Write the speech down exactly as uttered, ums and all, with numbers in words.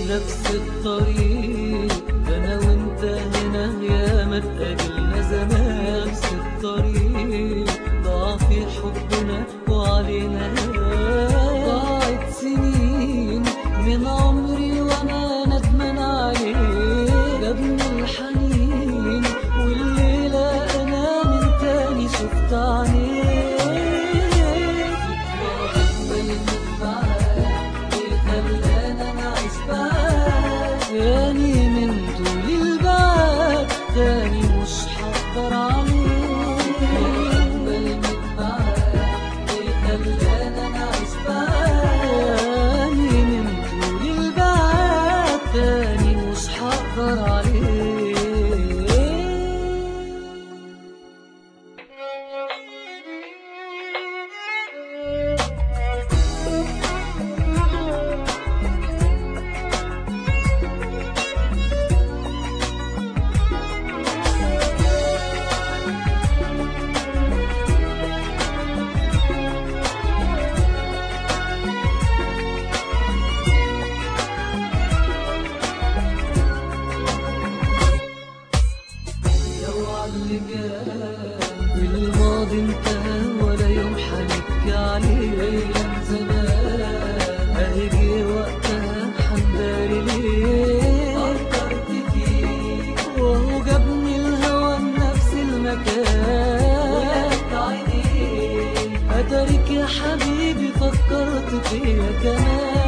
نفس الطريق، ده انا وانت هنا ياما اتقابلنا زمان. نفس الطريق ضاع في حبنا وعلينا ضاعت سنين من عمري وانا ندمان عليه. جابني الحنين والليلة انا من تاني شفت عينيه. تاني من طول البعد تاني مش هقدر عليه. بل من بعد خلانا نعيش بعد. تاني من طول البعد تاني مش هقدر عليه. اللي كان والماضي انتهى ولا يوم حنبكي عليه. ايام زمان اهي جه وقتها حنداري ليه. فكرت فيك وهو جابني الهوى بنفس المكان. ولقيت عينيك اتاريك يا حبيبي فكرت فيا كمان.